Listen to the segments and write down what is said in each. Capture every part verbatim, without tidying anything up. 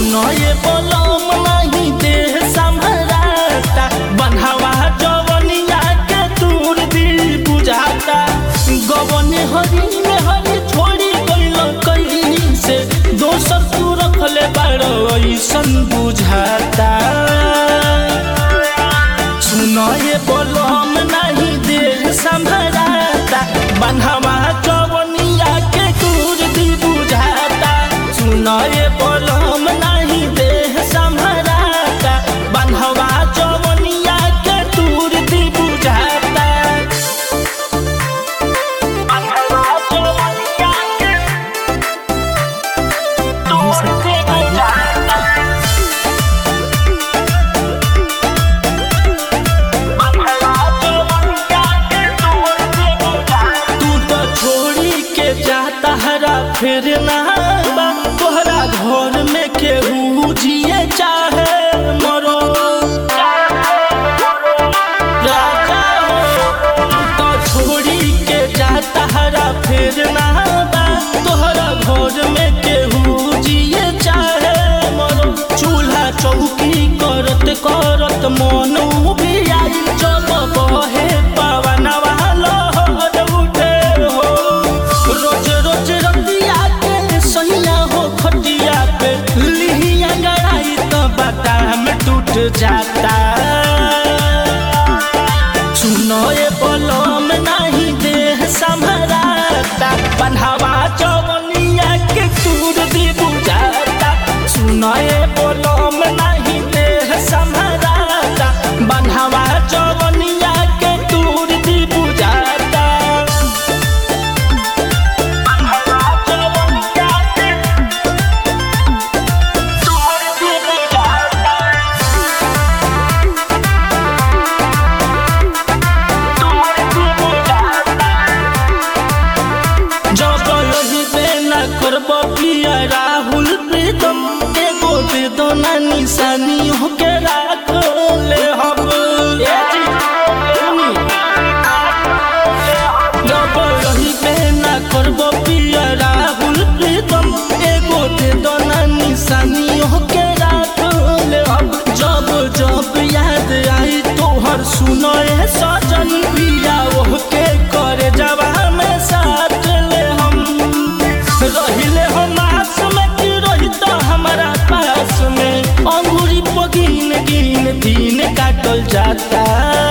सुनो ये बोलम नहीं देह संभराता बंधावा जवनिया के दूर दिल बुझाता गवने हरी में हरी छोड़ी गइल कहीं से दोसर तू रखले बाड़ो ऐसन बुझाता सुनो ये बोलम नहीं देह संभराता बंधावा जवनिया के दूर दिल बुझाता सुनो ये बोलम नहीं देह संभराता बंधावा जवनिया के दूर दिल बुझाता बंधावा जवनिया के दूर दिल बुझाता बंधावा जवनिया के दूर दिल बुझाता तू तो छोड़ी के जाता हरा फिर ना तोहरा घर में केहू जिए चाहे मरो राजा तो छोड़ी के जाता हरा फिर ना तोहरा घर में केहू जिए चाहे मरो चूल्हा चौकी करत करत मन भी आई जब बहे पवनवा लहर उठे हो रोज रोज रतिया के सैया हो खटिया पे लिहिया गड़ाई तो बादाम टूट जाता सुनो ये बोलम नहीं देह संभराता बंधावा जवनिया के दूर दी बुझाता सुनो ये बोलम नहीं देह संभराता बंधावा जवनिया के दूर दी बुझाता पिया राहुल प्रीतम एगो दे दो ना निशानी होके राख ले हम जब रही बेना करबो पिया राहुल प्रीतम एगो दे दो ना निशानी होके राख ले हम जब जब याद आई तोहर सुनो ए सजन पिया ओके करे जवा में साथ ले हम रहिले हम आस में की रही तो हमारा पास में अंगूरी पगिन गिन दिन काटल जाता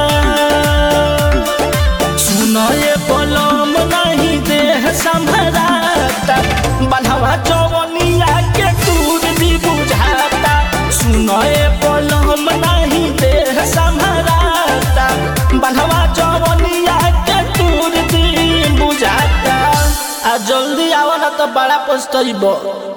सुनो ये बोलम नहीं देह संभराता बंधावा जवनिया के दूर दी बुझाता सुनो ये बोलम नहीं देह संभराता बंधावा जवनिया के दूर दी बुझाता आ जल्दी आवा ना तो बड़ा पछताइबो।